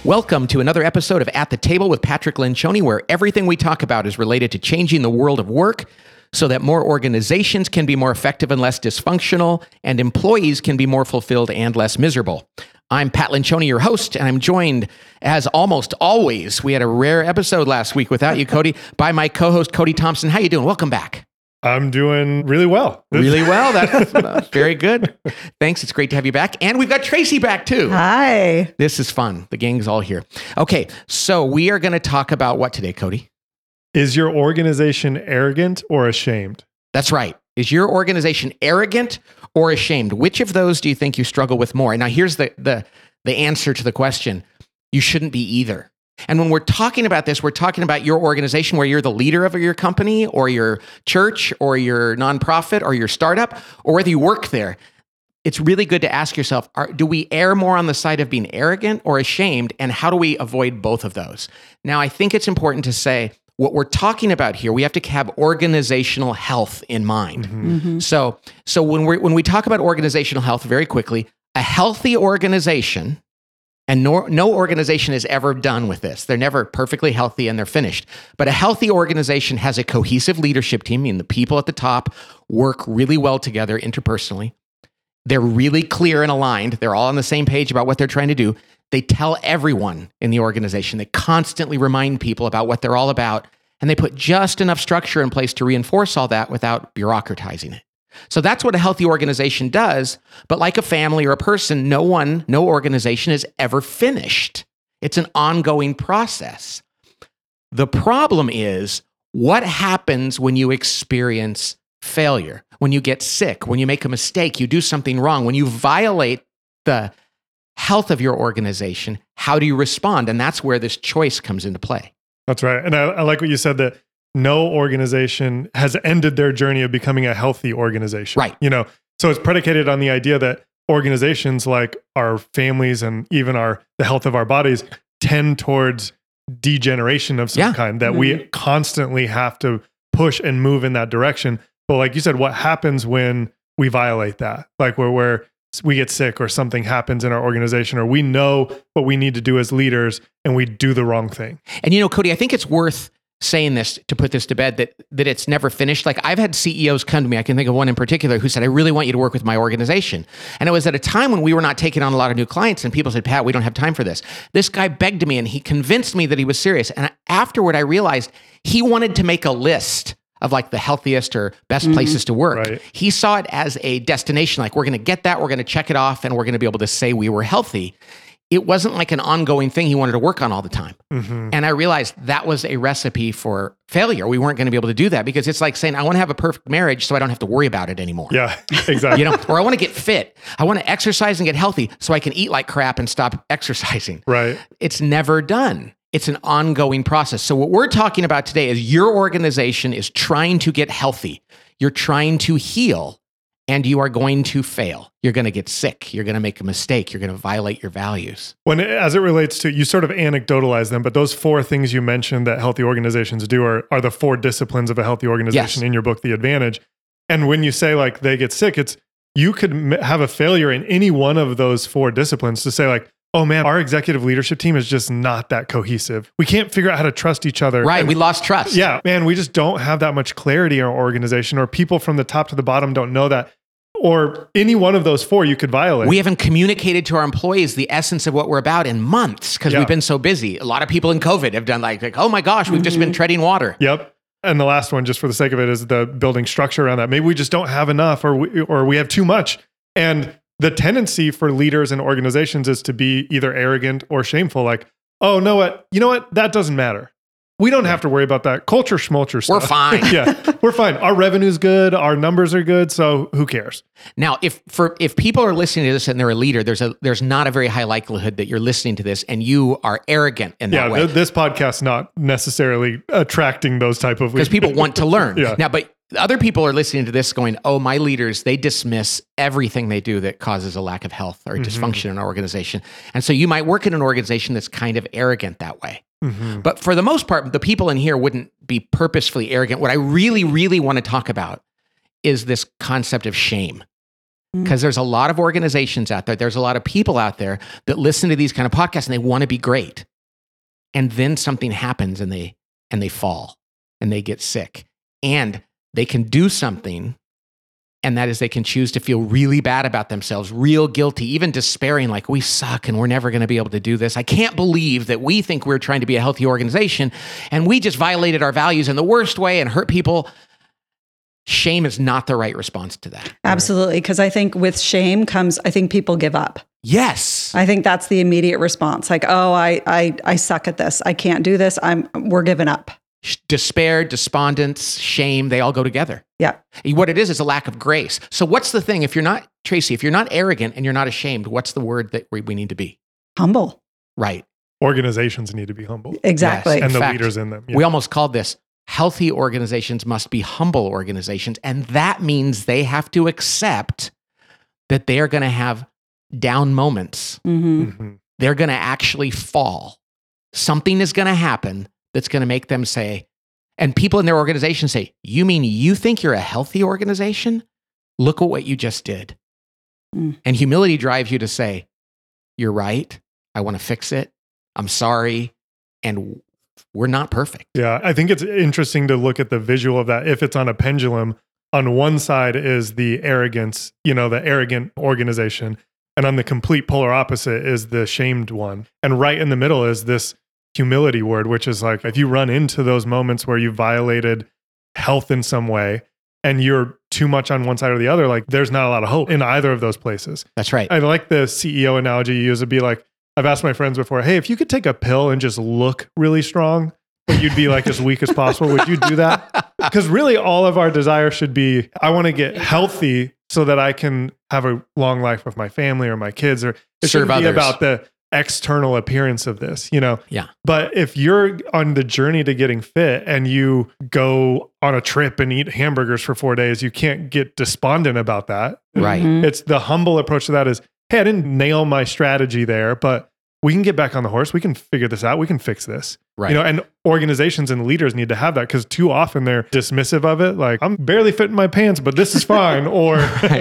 Welcome to another episode of At the Table with Patrick Lencioni, where everything we talk about is related to changing the world of work so that more organizations can be more effective and less dysfunctional, and employees can be more fulfilled and less miserable. I'm Pat Lencioni, your host, and I'm joined, as almost always, we had a rare episode last week without you, Cody, by my co-host, Cody Thompson. How you doing? Welcome back. I'm doing really well. Really well. That's very good. Thanks. It's great to have you back. And we've got Tracy back too. Hi. This is fun. The gang's all here. Okay. So we are going to talk about what today, Cody? Is your organization arrogant or ashamed? That's right. Is your organization arrogant or ashamed? Which of those do you think you struggle with more? Now, here's the answer to the question. You shouldn't be either. And when we're talking about this, we're talking about your organization where you're the leader of your company or your church or your nonprofit or your startup, or whether you work there. It's really good to ask yourself, do we err more on the side of being arrogant or ashamed? And how do we avoid both of those? Now, I think it's important to say what we're talking about here, we have to have organizational health in mind. Mm-hmm. So when we talk about organizational health, very quickly, a healthy organization, and no organization is ever done with this. They're never perfectly healthy and they're finished. But a healthy organization has a cohesive leadership team, meaning the people at the top work really well together interpersonally. They're really clear and aligned. They're all on the same page about what they're trying to do. They tell everyone in the organization. They constantly remind people about what they're all about. And they put just enough structure in place to reinforce all that without bureaucratizing it. So that's what a healthy organization does. But like a family or a person, no organization is ever finished. It's an ongoing process. The problem is what happens when you experience failure, when you get sick, when you make a mistake, you do something wrong, when you violate the health of your organization. How do you respond? And that's where this choice comes into play. That's right. And I like what you said, that no organization has ended their journey of becoming a healthy organization. Right. So it's predicated on the idea that organizations like our families and even the health of our bodies tend towards degeneration of some kind, that we constantly have to push and move in that direction. But like you said, what happens when we violate that? Like where we get sick or something happens in our organization, or we know what we need to do as leaders and we do the wrong thing. And Cody, I think it's worth saying this to put this to bed, that it's never finished. Like I've had CEOs come to me, I can think of one in particular, who said, I really want you to work with my organization. And it was at a time when we were not taking on a lot of new clients and people said, Pat, we don't have time for this. This guy begged me and he convinced me that he was serious. And afterward, I realized he wanted to make a list of like the healthiest or best places to work. Right. He saw it as a destination. Like we're going to get that, we're going to check it off, and we're going to be able to say we were healthy. It wasn't like an ongoing thing he wanted to work on all the time. Mm-hmm. And I realized that was a recipe for failure. We weren't going to be able to do that because it's like saying, I want to have a perfect marriage so I don't have to worry about it anymore. Yeah, exactly. Or I want to get fit. I want to exercise and get healthy so I can eat like crap and stop exercising. Right. It's never done. It's an ongoing process. So what we're talking about today is your organization is trying to get healthy. You're trying to heal. And you are going to fail. You're going to get sick. You're going to make a mistake. You're going to violate your values. As it relates to, you sort of anecdotalize them, but those 4 things you mentioned that healthy organizations do are the 4 disciplines of a healthy organization in your book, The Advantage. And when you say like they get sick, you could have a failure in any one of those 4 disciplines to say like, oh man, our executive leadership team is just not that cohesive. We can't figure out how to trust each other. Right, we lost trust. Yeah, man, we just don't have that much clarity in our organization, or people from the top to the bottom don't know that. Or any one of those 4 you could violate. We haven't communicated to our employees the essence of what we're about in months because we've been so busy. A lot of people in COVID have done like oh my gosh, we've just been treading water. Yep. And the last one, just for the sake of it, is the building structure around that. Maybe we just don't have enough, or we have too much. And the tendency for leaders and organizations is to be either arrogant or shameful. Like, oh, you know what? That doesn't matter. We don't have to worry about that culture schmulcher stuff. We're fine. We're fine. Our revenue's good. Our numbers are good. So who cares? Now, if people are listening to this and they're a leader, there's not a very high likelihood that you're listening to this and you are arrogant in that way. This podcast's not necessarily attracting those type of leaders. Because people want to learn. Now, but other people are listening to this going, oh, my leaders, they dismiss everything they do that causes a lack of health or dysfunction in our organization. And so you might work in an organization that's kind of arrogant that way. Mm-hmm. But for the most part, the people in here wouldn't be purposefully arrogant. What I really, really want to talk about is this concept of shame. Because there's a lot of organizations out there. There's a lot of people out there that listen to these kind of podcasts and they want to be great. And then something happens and they fall and they get sick. And they can do something, and that is they can choose to feel really bad about themselves, real guilty, even despairing, like we suck and we're never going to be able to do this. I can't believe that we think we're trying to be a healthy organization and we just violated our values in the worst way and hurt people. Shame is not the right response to that. Absolutely. Because I think with shame comes, I think people give up. Yes. I think that's the immediate response. Like, oh, I suck at this. I can't do this. We're giving up. Despair, despondence, shame, they all go together. Yeah. What it is a lack of grace. So what's the thing? If you're not, Tracy, if you're not arrogant and you're not ashamed, what's the word that we need to be? Humble. Right. Organizations need to be humble. Exactly. Yes. And In the fact, leaders in them. Yeah. We almost called this healthy organizations must be humble organizations. And that means they have to accept that they are going to have down moments. They're going to actually fall. Something is going to happen that's going to make them say, and people in their organization say, you mean you think you're a healthy organization? Look at what you just did. And humility drives you to say, you're right. I want to fix it. I'm sorry. And we're not perfect. Yeah, I think it's interesting to look at the visual of that. If it's on a pendulum, on one side is the arrogance, the arrogant organization. And on the complete polar opposite is the shamed one. And right in the middle is this humility word, which is like, if you run into those moments where you violated health in some way and you're too much on one side or the other, like there's not a lot of hope in either of those places. That's right. I like the CEO analogy you use. It'd be like, I've asked my friends before, hey, if you could take a pill and just look really strong, but you'd be like as weak as possible, would you do that? Because really all of our desire should be, I want to get healthy so that I can have a long life with my family or my kids, or it serve shouldn't be others. about the external appearance of this, Yeah. But if you're on the journey to getting fit and you go on a trip and eat hamburgers for 4 days, you can't get despondent about that. Right. It's the humble approach to that is, hey, I didn't nail my strategy there, but we can get back on the horse. We can figure this out. We can fix this. Right. And organizations and leaders need to have that, because too often they're dismissive of it. Like, I'm barely fitting my pants, but this is fine. or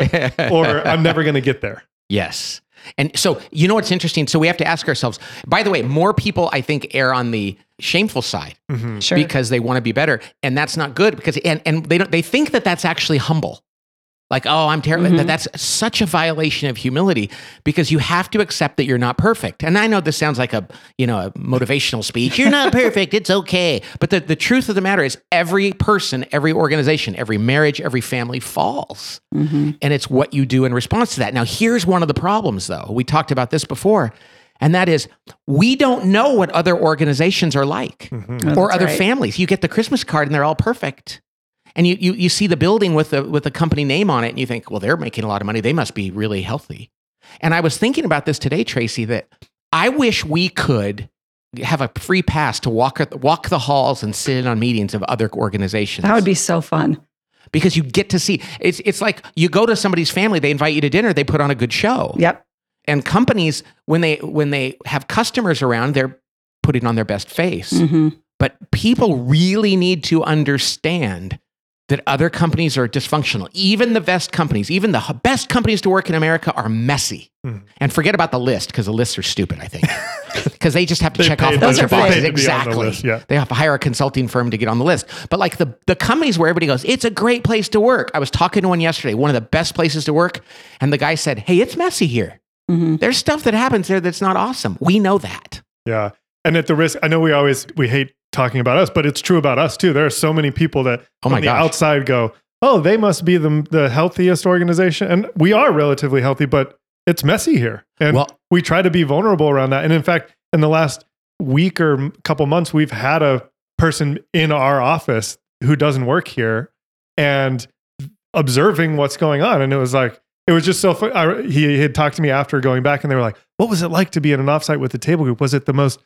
I'm never going to get there. Yes. And so, what's interesting? So we have to ask ourselves, by the way, more people, I think, err on the shameful side Sure. because they want to be better. And that's not good because, and they think that that's actually humble. Like, oh, I'm terrible. That's such a violation of humility, because you have to accept that you're not perfect. And I know this sounds like a motivational speech. You're not perfect. It's okay. But the truth of the matter is, every person, every organization, every marriage, every family falls. And it's what you do in response to that. Now, here's one of the problems, though. We talked about this before. And that is, we don't know what other organizations are like or other families. You get the Christmas card and they're all perfect. And you see the building with the company name on it, and you think, well, they're making a lot of money. They must be really healthy. And I was thinking about this today, Tracy, that I wish we could have a free pass to walk the halls and sit in on meetings of other organizations. That would be so fun. Because you get to see, it's like you go to somebody's family, they invite you to dinner, they put on a good show. Yep. And companies, when they have customers around, they're putting on their best face. But people really need to understand that other companies are dysfunctional. Even the best companies, even the best companies to work in America are messy. And forget about the list, because the lists are stupid, I think. Because they just have to check off a bunch of boxes. Exactly. They have to hire a consulting firm to get on the list. But like the companies where everybody goes, it's a great place to work. I was talking to one yesterday, one of the best places to work. And the guy said, hey, it's messy here. There's stuff that happens there that's not awesome. We know that. Yeah. And at the risk, I know we hate talking about us, but it's true about us too. There are so many people that from the outside go, oh, they must be the healthiest organization. And we are relatively healthy, but it's messy here. And we try to be vulnerable around that. And in fact, in the last week or couple months, we've had a person in our office who doesn't work here and observing what's going on. And it was just so fun. He had talked to me after going back, and they were like, what was it like to be in an offsite with the table group? Was it the most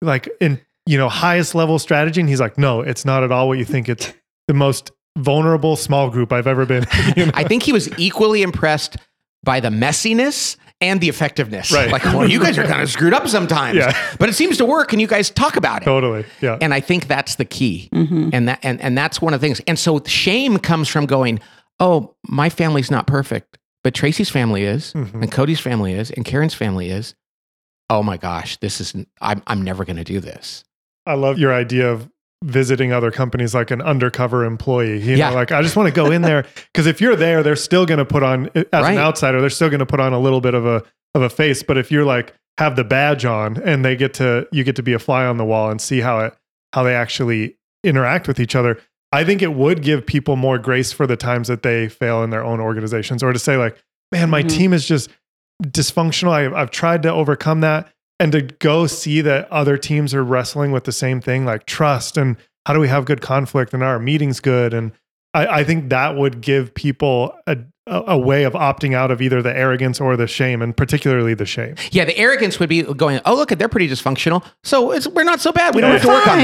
highest level strategy? And he's like, no, it's not at all what you think. It's the most vulnerable small group I've ever been. I think he was equally impressed by the messiness and the effectiveness. Right. Like, well, you guys are kind of screwed up sometimes, but it seems to work, and you guys talk about it. Totally. Yeah. And I think that's the key. And that's one of the things. And so shame comes from going, oh, my family's not perfect, but Tracy's family is, and Cody's family is, and Karen's family is. Oh my gosh, I'm never going to do this. I love your idea of visiting other companies like an undercover employee. You know, like I just want to go in there because if you're there, they're still going to put on, as an outsider, they're still going to put on a little bit of a face. But if you're like, have the badge on and you get to be a fly on the wall and see how they actually interact with each other, I think it would give people more grace for the times that they fail in their own organizations, or to say like, man, my team is just dysfunctional. I've tried to overcome that. And to go see that other teams are wrestling with the same thing, like trust and how do we have good conflict and are our meetings good? And I think that would give people a way of opting out of either the arrogance or the shame, and particularly the shame. Yeah, the arrogance would be going, oh, look, they're pretty dysfunctional, so we're not so bad. We don't have to work on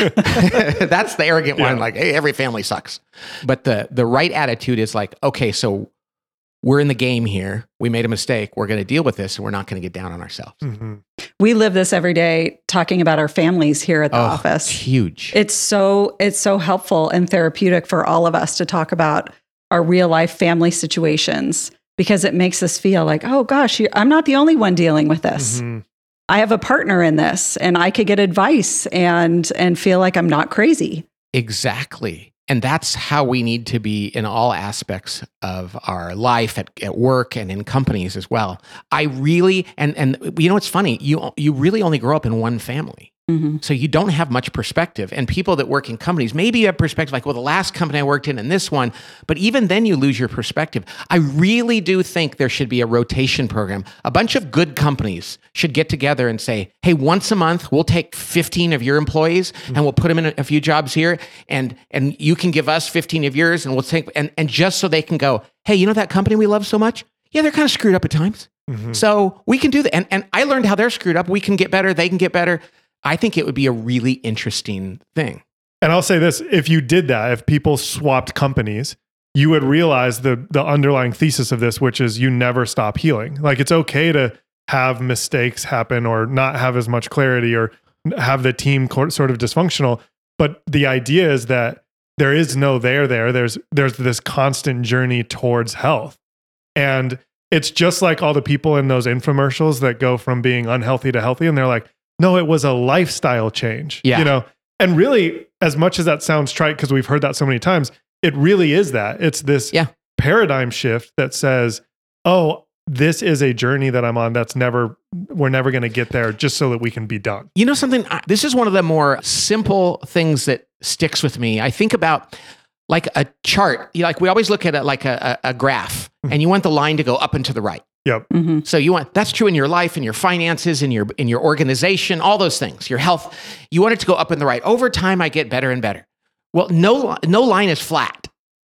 this. That's the arrogant one, like, hey, every family sucks. But the right attitude is like, okay, so we're in the game here. We made a mistake. We're going to deal with this, and we're not going to get down on ourselves. Mm-hmm. We live this every day, talking about our families here at the office. It's huge. It's so helpful and therapeutic for all of us to talk about our real life family situations, because it makes us feel like, oh gosh, I'm not the only one dealing with this. Mm-hmm. I have a partner in this, and I could get advice and feel like I'm not crazy. Exactly. And that's how we need to be in all aspects of our life at work and in companies as well. I really, and you know, it's funny, you really only grow up in one family. Mm-hmm. So you don't have much perspective. And people that work in companies, maybe you have perspective like, well, the last company I worked in and this one, but even then you lose your perspective. I really do think there should be a rotation program. A bunch of good companies should get together and say, hey, once a month, we'll take 15 of your employees and we'll put them in a few jobs here. And you can give us 15 of yours, and we'll take, and just so they can go, hey, you know that company we love so much? Yeah, they're kind of screwed up at times. Mm-hmm. So we can do that. And I learned how they're screwed up. We can get better. They can get better. I think it would be a really interesting thing. And I'll say this, if you did that, if people swapped companies, you would realize the underlying thesis of this, which is you never stop healing. Like, it's okay to have mistakes happen or not have as much clarity or have the team sort of dysfunctional. But the idea is that there is no there. There's this constant journey towards health. And it's just like all the people in those infomercials that go from being unhealthy to healthy. And they're like, no, it was a lifestyle change, you know? And really, as much as that sounds trite, because we've heard that so many times, it really is that. It's this paradigm shift that says, oh, this is a journey that I'm on we're never going to get there just so that we can be done. You know something? This is one of the more simple things that sticks with me. I think about like a chart. Like we always look at it like a graph, and you want the line to go up and to the right. Yep. Mm-hmm. So that's true in your life, in your finances, in your organization, all those things, your health. You want it to go up and the right. Over time, I get better and better. Well, no line is flat.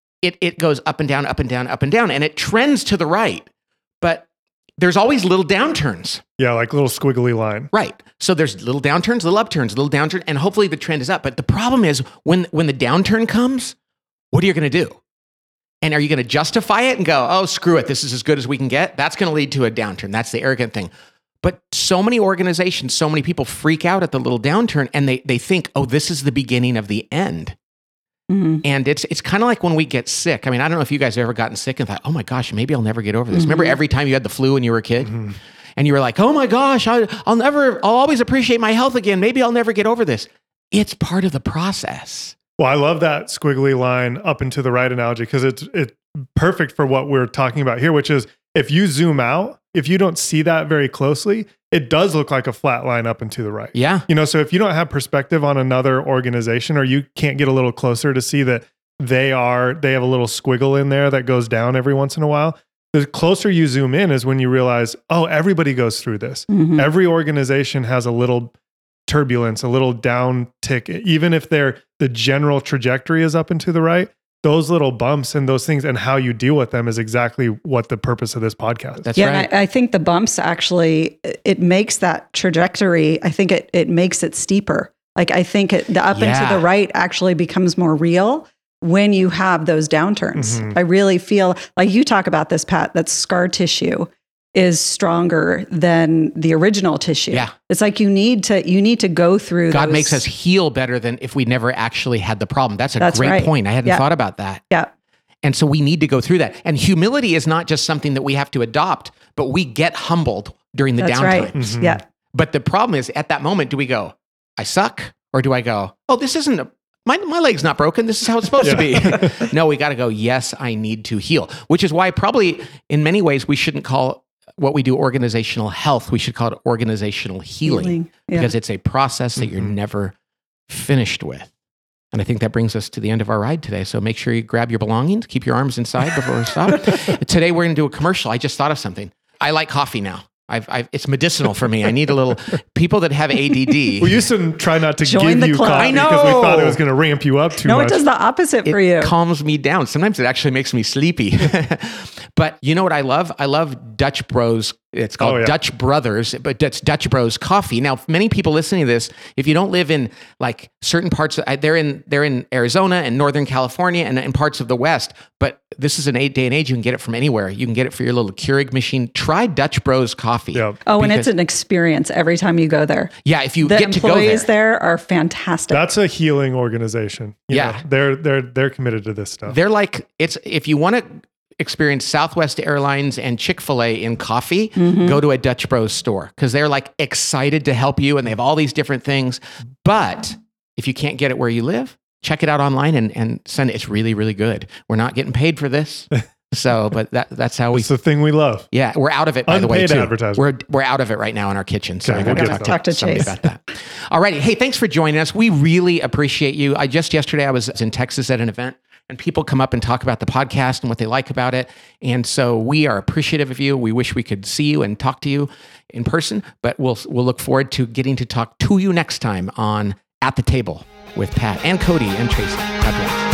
It goes up and down, up and down, up and down, and it trends to the right. But there's always little downturns. Yeah, like little squiggly line. Right. So there's little downturns, little upturns, little downturn, and hopefully the trend is up. But the problem is when the downturn comes, what are you going to do? And are you going to justify it and go, oh, screw it, this is as good as we can get? That's going to lead to a downturn. That's the arrogant thing. But so many organizations, so many people freak out at the little downturn, and they think, oh, this is the beginning of the end. Mm-hmm. And it's kind of like when we get sick. I mean, I don't know if you guys have ever gotten sick and thought, oh my gosh, maybe I'll never get over this. Mm-hmm. Remember every time you had the flu when you were a kid? Mm-hmm. And you were like, oh my gosh, I'll always appreciate my health again. Maybe I'll never get over this. It's part of the process. Well, I love that squiggly line up and to the right analogy, because it's perfect for what we're talking about here, which is if you zoom out, if you don't see that very closely, it does look like a flat line up and to the right. Yeah. You know, so if you don't have perspective on another organization, or you can't get a little closer to see that they have a little squiggle in there that goes down every once in a while, the closer you zoom in is when you realize, oh, everybody goes through this. Mm-hmm. Every organization has a little turbulence, a little down tick, even if the general trajectory is up and to the right. Those little bumps and those things and how you deal with them is exactly what the purpose of this podcast is. That's right. And I think the bumps actually, it makes that trajectory, I think it makes it steeper. Like I think the up and to the right actually becomes more real when you have those downturns. Mm-hmm. I really feel like you talk about this, Pat, that scar tissue is stronger than the original tissue. Yeah. It's like you need to go through God makes us heal better than if we never actually had the problem. That's a great point. I hadn't thought about that. Yeah. And so we need to go through that. And humility is not just something that we have to adopt, but we get humbled during the That's downtimes. right. Mhm. Yeah. But the problem is, at that moment, do we go, I suck? Or do I go, oh, this isn't, my leg's not broken. This is how it's supposed to be. No, we got to go, yes, I need to heal, which is why probably in many ways we shouldn't call what we do organizational health. We should call it organizational healing. Yeah. Because it's a process that you're never finished with. And I think that brings us to the end of our ride today. So make sure you grab your belongings, keep your arms inside before we stop. Today we're going to do a commercial. I just thought of something. I like coffee now. It's medicinal for me. I need a little, people that have ADD. We used to try not to Join give the you club. coffee I know. because we thought it was going to ramp you up too No, much. it does the opposite for you. It calms me down. Sometimes it actually makes me sleepy. But you know what I love? I love Dutch Bros. It's called Dutch Brothers, but that's Dutch Bros Coffee. Now, many people listening to this, if you don't live in like certain parts, they're in Arizona and Northern California and in parts of the West, but this is an day and age. You can get it from anywhere. You can get it for your little Keurig machine. Try Dutch Bros Coffee. Yeah. Oh, and it's an experience every time you go there. Yeah, if you The get to go there. employees there are fantastic. That's a healing organization. You Yeah. know, they're committed to this stuff. They're like, if you want to experience Southwest Airlines and Chick-fil-A in coffee, go to a Dutch Bros store because they're like excited to help you and they have all these different things. But if you can't get it where you live, check it out online and send it. It's really, really good. We're not getting paid for this. So, but that's how we. It's the thing we love. Yeah, we're out of it, by the way, Unpaid too. advertising. We're out of it right now in our kitchen. So Okay, I got we'll to get talk to somebody Chase. about that. All righty. Hey, thanks for joining us. We really appreciate you. Yesterday I was in Texas at an event and people come up and talk about the podcast and what they like about it. And so we are appreciative of you. We wish we could see you and talk to you in person, but we'll look forward to getting to talk to you next time on At the Table with Pat and Cody and Tracy. God bless.